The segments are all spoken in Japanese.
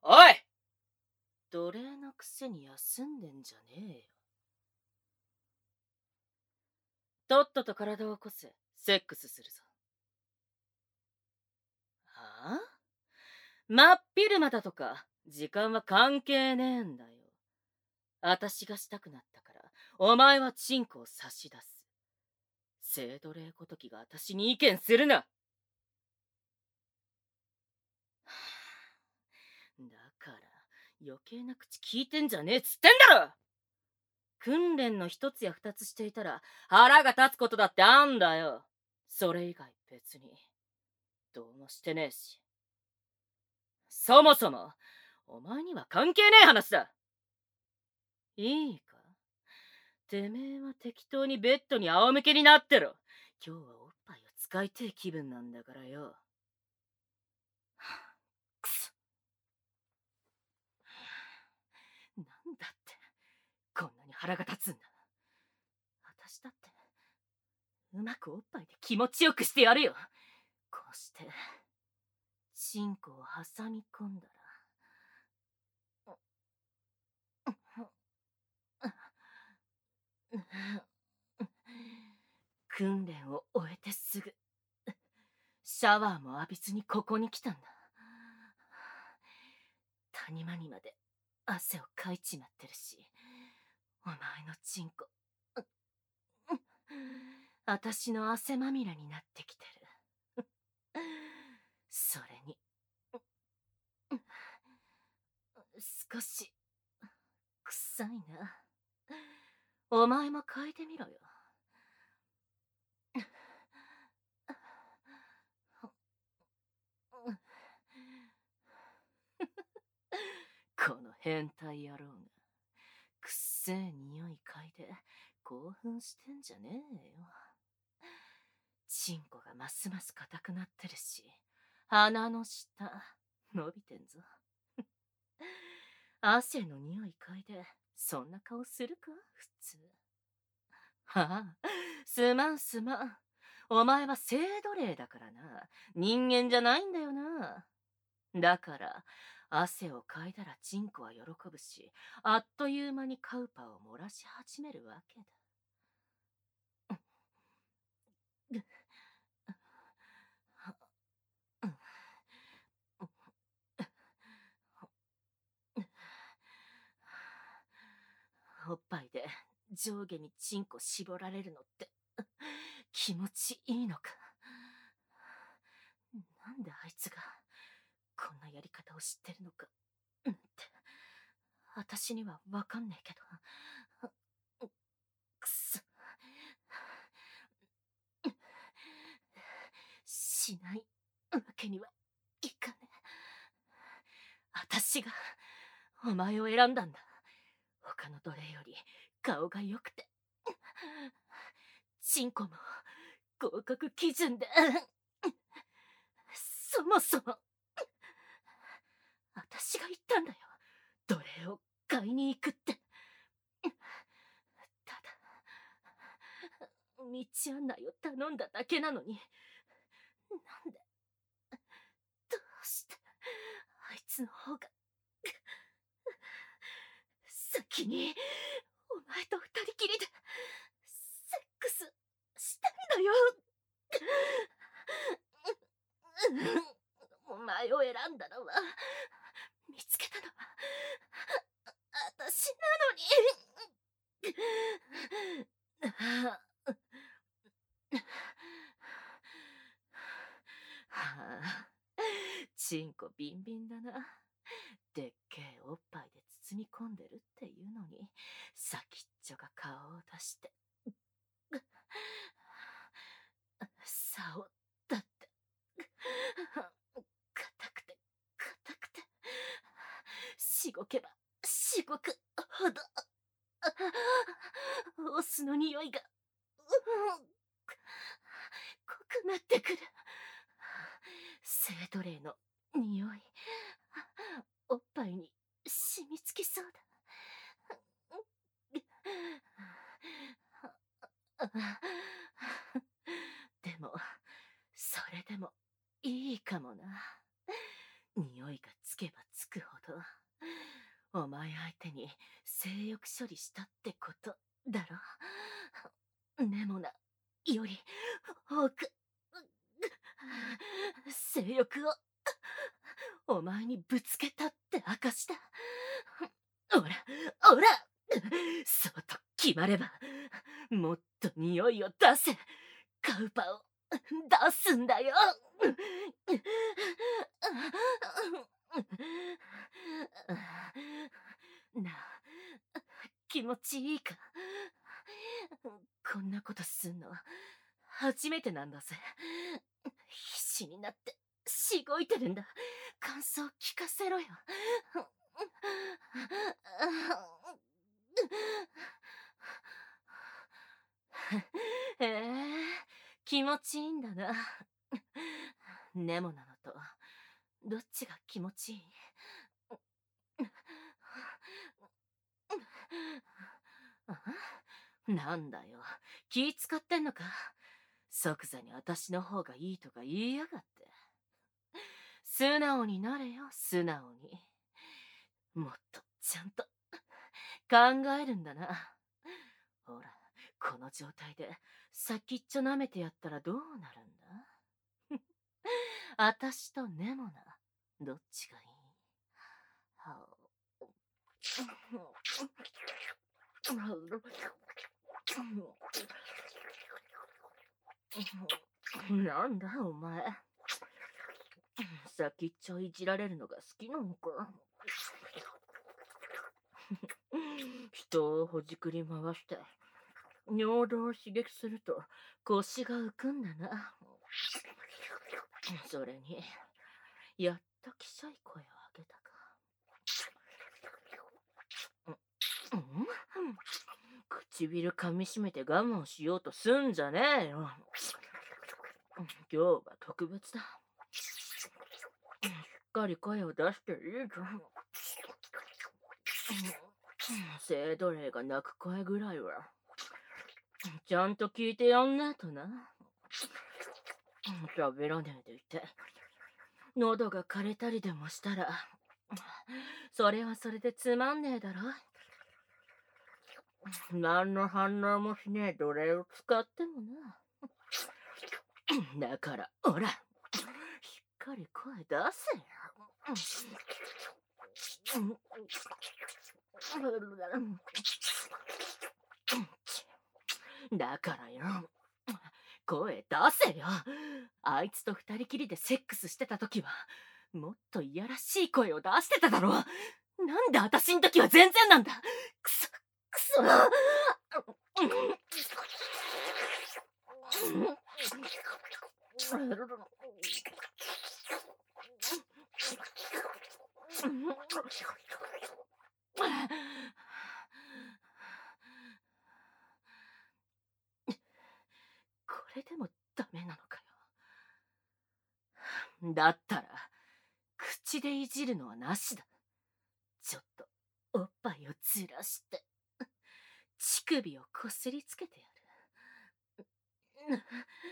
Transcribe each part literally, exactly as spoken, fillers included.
おい、奴隷のくせに休んでんじゃねえよ。とっとと体を起こせ、セックスするぞ。はあ？真っ昼間だとか、時間は関係ねえんだよ。あたしがしたくなったから、お前はチンコを差し出す。性奴隷ごときがあたしに意見するな。だから、余計な口聞いてんじゃねえっつってんだろ。訓練の一つや二つしていたら腹が立つことだってあんだよ。それ以外別にどうもしてねえし。そもそもお前には関係ねえ話だ。いいか、てめえは適当にベッドに仰向けになってろ。今日はおっぱいを使いてえ気分なんだからよ。くそ。なんだってこんなに腹が立つんだ。私だってうまくおっぱいで気持ちよくしてやるよ。こうしてチンコを挟み込んだら、訓練を終えてすぐシャワーも浴びずにここに来たんだ。谷間にまで汗をかいちまってるし、お前のチンコあたしの汗まみれになってきてる。それに少し臭いな。お前も嗅いでみろよ。この変態野郎がくっせえ匂い嗅いで興奮してんじゃねえよ。チンコがますます硬くなってるし、鼻の下伸びてんぞ。汗の匂い嗅いでそんな顔するか普通。はあ、すまんすまん。お前は性奴隷だからな。人間じゃないんだよな。だから汗をかいたらチンコは喜ぶし、あっという間にカウパを漏らし始めるわけだ。おっぱいで上下にチンコ絞られるのって気持ちいいのか。なんであいつがこんなやり方を知ってるのかって私にはわかんねえけど。くそ。しないわけにはいかねえ。私がお前を選んだんだ。他の奴隷より顔が良くてチンコも合格基準で、そもそも私が言ったんだよ、奴隷を買いに行くって。ただ道案内を頼んだだけなのに、なんで、どうしてあいつの方が先にお前と二人きりでセックスしたんだよ。お前を選んだのは、見つけたのは私なのに。はあ、チンコビンビンだな。でっけえおっぱいで包み込んでるっていうのに、先っちょが顔を出して。竿だって。硬くて硬くて、しごけばしごくほどオスの匂いが濃くなってくる。性奴隷の匂い、おっぱいに染みつきそうだ。でもそれでもいいかもな。匂いがつけばつくほどお前相手に性欲処理したってことだろ。ネモナより多く性欲をお前にぶつけたって証だ。ほらほら、そうと決まればもっと匂いを出せ。カウパを出すんだよ。なあ、気持ちいいか？こんなことすんの初めてなんだぜ。必死になってしごいてるんだ。感想聞かせろよ。へえ、気持ちいいんだな。ネモなのとどっちが気持ちいい？なんだよ、気使ってんのか？即座に私の方がいいとか言いやがって。素直になれよ、素直に。もっとちゃんと考えるんだな。ほら、この状態で先っちょ舐めてやったらどうなるんだ？私とネモナ、どっちがいい？はなんだお前、先っちょいじられるのが好きなのか？人をほじくり回して尿道を刺激すると腰が浮くんだな。それにやっときしょい声を上げたか。うん、唇噛みしめて我慢しようとすんじゃねえよ。今日は特別だ。しっかり声を出していいぞ。生徒霊が泣く声ぐらいはちゃんと聞いてやんねえとな。喋らねえでいて喉が枯れたりでもしたらそれはそれでつまんねえだろ。何の反応もしねえ奴隷を使ってもな。だからほら、しっかり声出せよ。だからよ、声出せよ。あいつと二人きりでセックスしてた時はもっといやらしい声を出してただろ。なんで私ん時は全然なんだ。くそくそ。これでもダメなのかよ。だったら口でいじるのはなしだ。ちょっとおっぱいをずらして乳首をこすりつけてやる。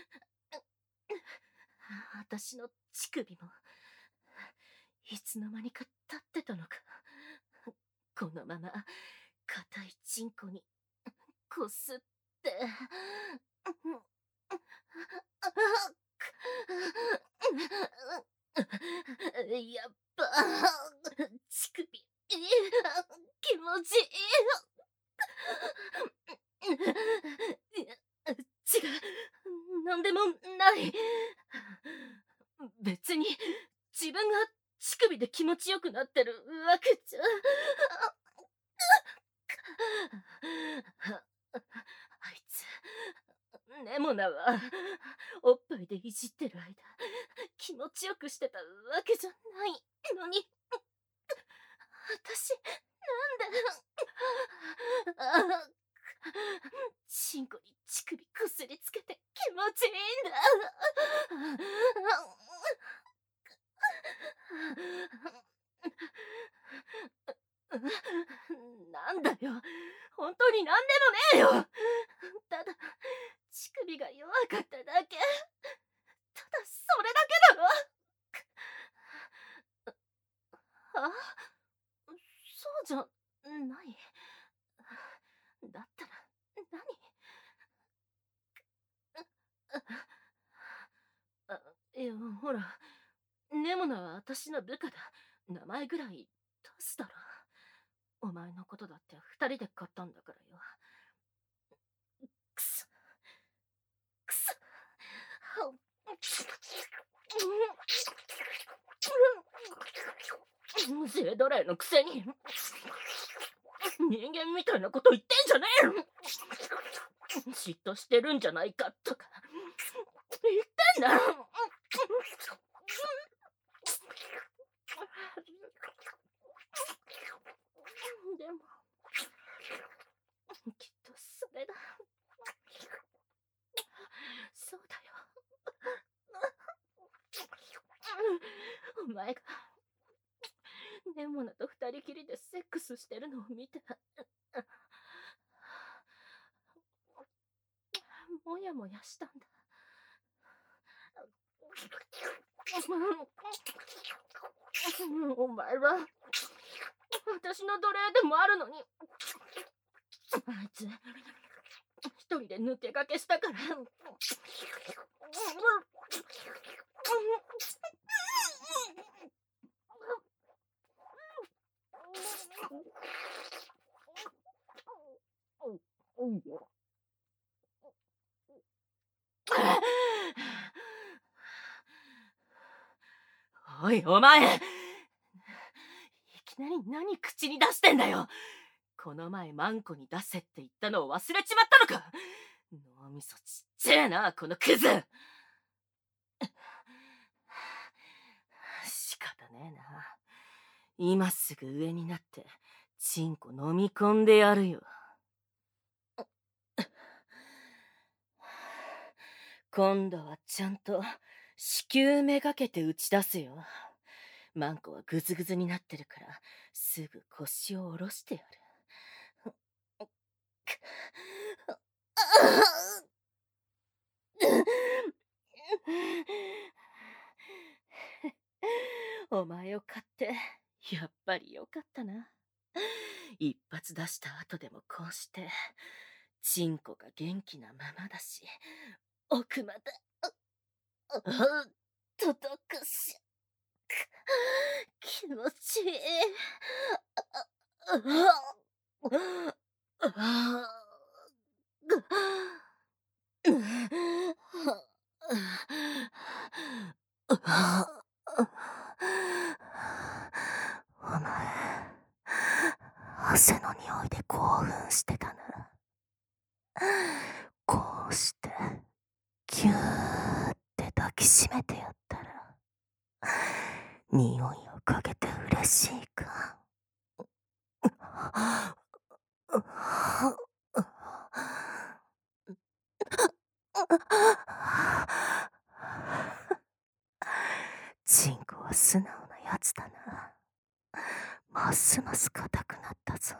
私の乳首もいつの間にか立ってたのか。このまま硬いチンコにこすって。やっぱ乳首気持ちいい。違う、なんでもない。別に自分が乳首で気持ちよくなってるわけじゃ。あいつネモナはおっぱいでいじってる間気持ちよくしてたわけじゃないのに、私なんでチンコに乳首こすりつけて気持ちいいんだ。なんだよ、本当になんでもねえよ。ただ乳首が弱かっただけ。ただそれだけだろ。あ、 そうじゃない。だったら何？あ、いや、ほら、ネモナは私の部下だ。名前ぐらい出すだろ。お前のことだって二人で買ったんだからよ。くそ、くそ。性奴隷のくせに人間みたいなこと言ってんじゃねえよ。嫉妬してるんじゃないかとか言ってんだろ。でもきっとそれだ。そうだよ。お前がネモナと二人きりでセックスしてるのを見てもやもやしたんだ。お前は私の奴隷でもあるのに、あいつ一人で抜け駆けしたからおい、お前、いきなり何口に出してんだよ。この前マンコに出せって言ったのを忘れちまったのか。脳みそちっちゃいな、このクズ。仕方ねえな。今すぐ上になってチンコ飲み込んでやるよ。今度はちゃんと子宮めがけて打ち出すよ。マンコはグズグズになってるからすぐ腰を下ろしてやる。お前を買ってやっぱりよかったな。一発出した後でもこうしてチンコが元気なままだし、奥まで届くし、気持ちいい。お前、汗の匂いで興奮してたな。こうしてギューって抱きしめてやったら匂いをかけて嬉しいか。チンコは素直なやつだな。ますます硬くなったぞ。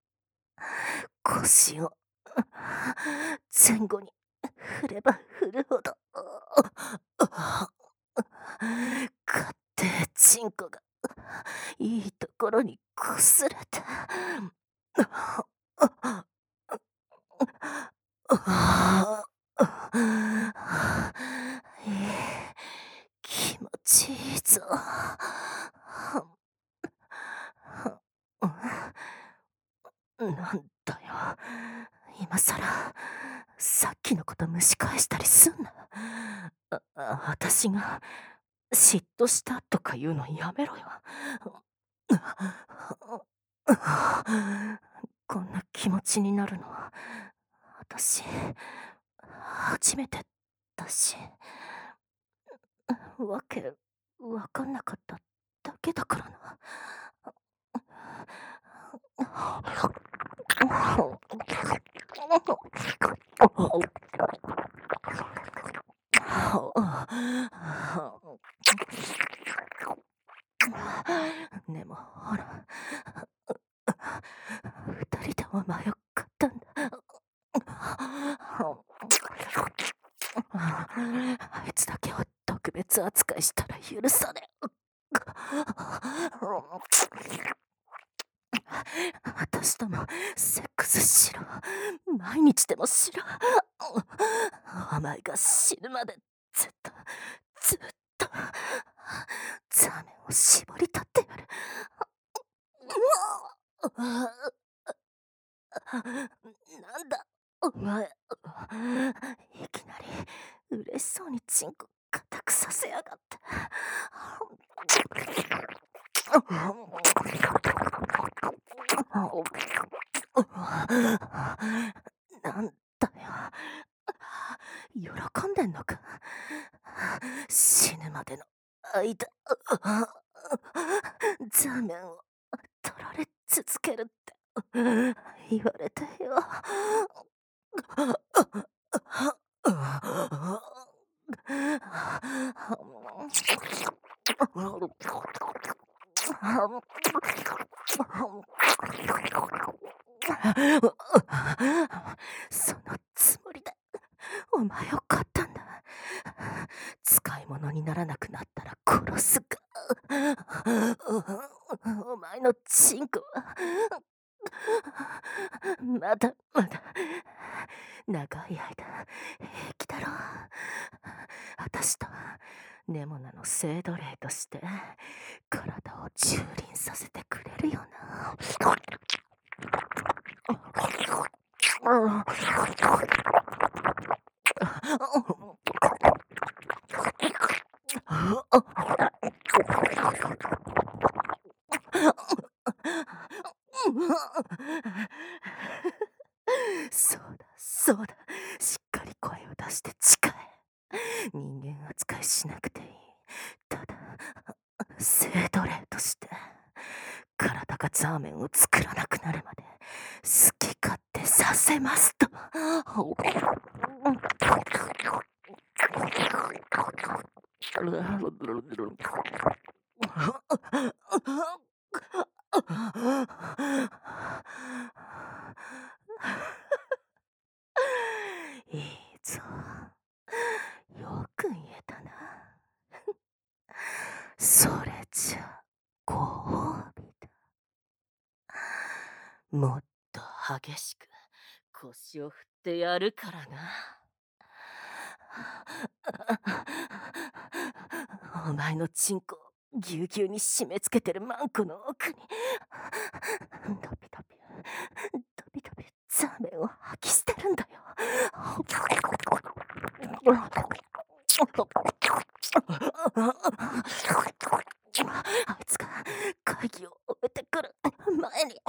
腰を前後に振れば振るほど勝手チンコがいいところに擦れた。気持ちいいぞ。なんだよ、今さらさっきのこと蒸し返したりすんな。あ、私が嫉妬したとか言うのやめろよ。こんな気持ちになるのは私初めてだし、わけわかんなかっただけだからな。でもほら、二人でお前を買ったんだ。あいつだけを特別扱いしたら許さねえ。 私ともセックスしろ。毎日でもしろ。お前が死ぬまでずっと、ずっと、ザーメンを絞り取ってやる。なんだ、お前。いきなり嬉しそうにチンコ固くさせやがって。なんだよ。喜んでんのか。死ぬまでの間、ザーメンを取られ続けるって言われてよ。そのつもりでお前を買ったんだ。使い物にならなくなったら殺すか。お前のチンコはまだまだ長い間平気だろう。私とネモナの性奴隷として体を蹂躙させてくれるよな。そうだそうだ、しっかり声を出して誓え。人間扱いしなくていい。ただ性奴隷として体がザーメンを作らなくなるまで好き勝手させますと。いいぞ。よく言えたな。それじゃご褒美だ。もっと激しく腰を振ってやるからな。お前のチンコをぎゅうぎゅうに締め付けてるマンコの奥にドビドビドビドビザーメンを吐き捨てるんだよ。あいつが会議を終えてくる前に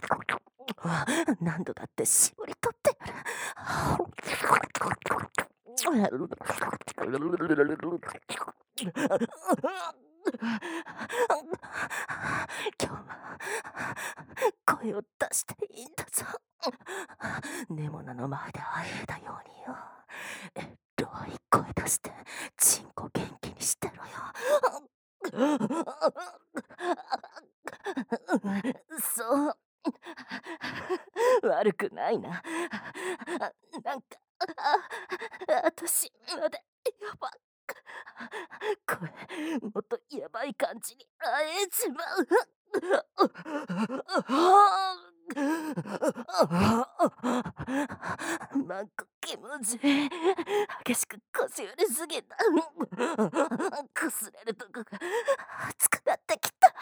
何度だって絞り取ってやる。今日は声を出していいんだぞ。ネモナの前で会えたようによ。エロい声出してチンコ元気にしてろよ。そう悪くないな。なんか私までやば声もっとやばい感じに会えちまう。マンコ気持ちいい。激しく腰振りすぎた。くすれるとこが熱くなってきた。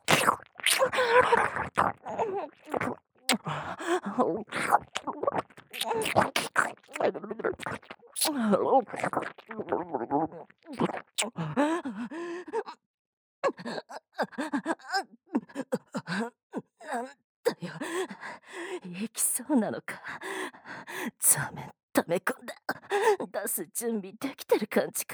なんだよ、行きそうなのか。ザーメン溜め込んだ。出す準備できてる感じか。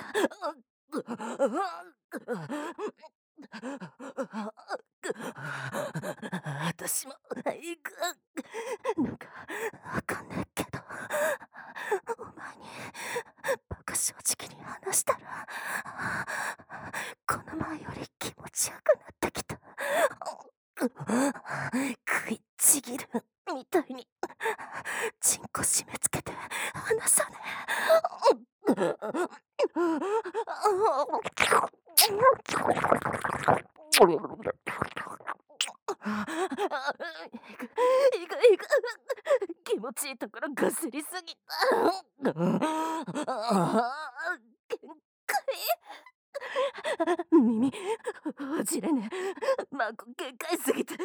私も行く。なんかわかんねえけど、お前にバカ正直に話したらこの前より気持ちよくなってきた。食いちぎるみたいにチンコ締め付けて離さねえ。 いくいく気持ちいいところぐすりすぎた。限界。耳ほじれねえ。孫限界すぎてダ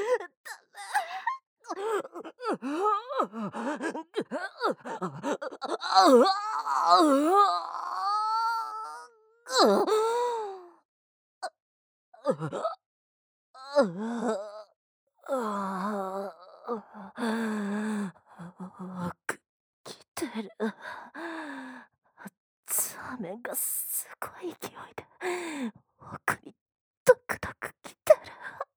メ。奥来てる。ザメがすごい勢いで奥にドクドク来てる。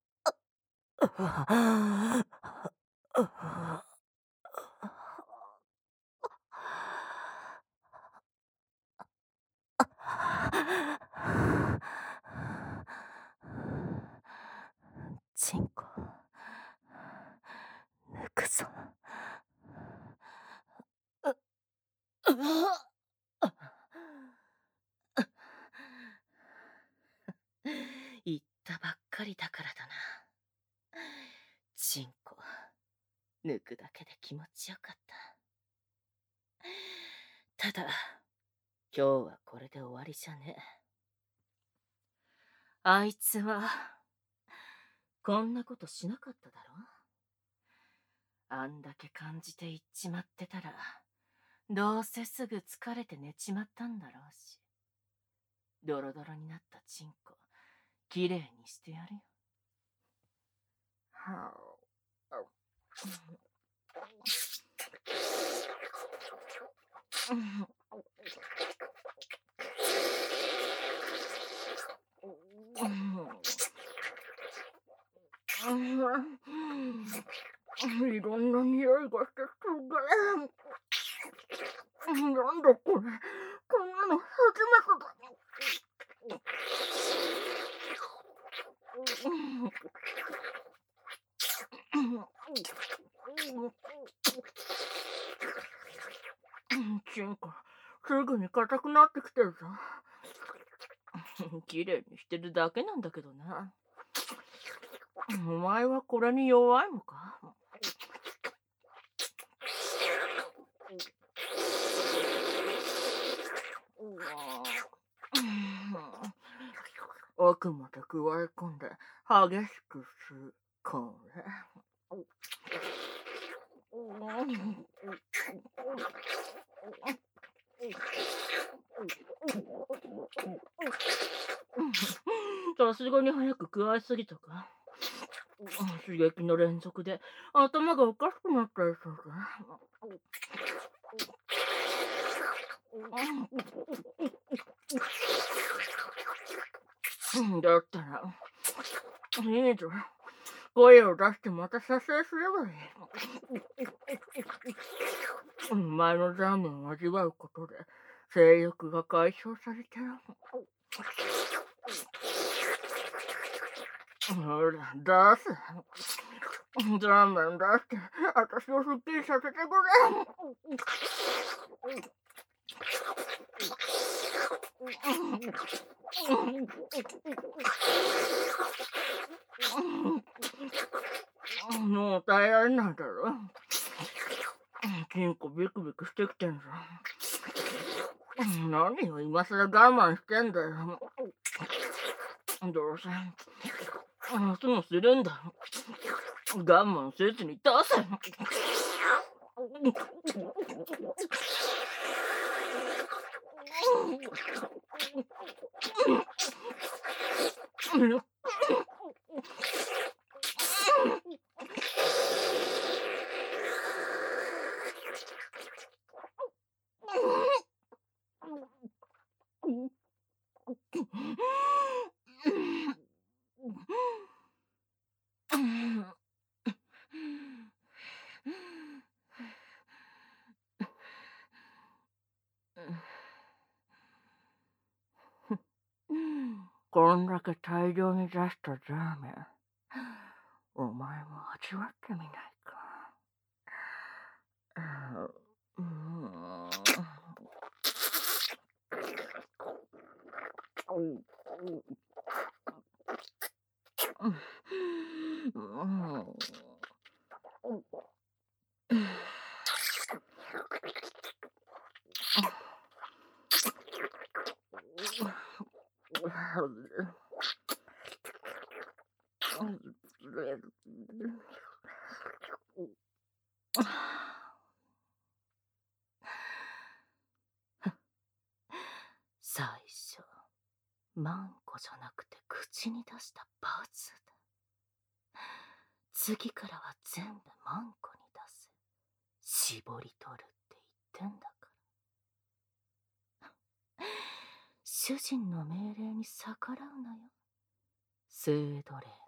チンコ抜くぞ。言ったばっかりだからだな。チンコ抜くだけで気持ちよかった。ただ今日はこれで終わりじゃねえ。あいつはこんなことしなかっただろ。あんだけ感じていっちまってたらどうせすぐ疲れて寝ちまったんだろうし、ドロドロになったチンコきれいにしてやるよ。いろんな匂いがしてすげえ。なんだこれ、こんなの初めてだ。チンコすぐに硬くなってきてるぞ。きれいにしてるだけなんだけどな。お前はこれに弱いのか？奥まで加え込んで激しく吸う。これさすがに早く加えすぎたか。刺激の連続で頭がおかしくなったりするか。だったらいいぞ、声を出してまた撮影すればいい。お前のザーメンを味わうことで性欲が解消されてる。ほら出せ。ザーメン出して私をすっきりさせてくれ。もう耐えられないだろ。チンコビクビクしてきてんぞ。何を今更我慢してんだよ。どうせ明日もするんだ。我慢せずに出せ。こんだけ大量に出したザーメン、お前も味わってみないか。うん、 最初、マンコじゃなくて口に出したバズだ。次からは全部マンコに出せ。絞り取るって言ってんだから。主人の命令に逆らうなよ。セードレー。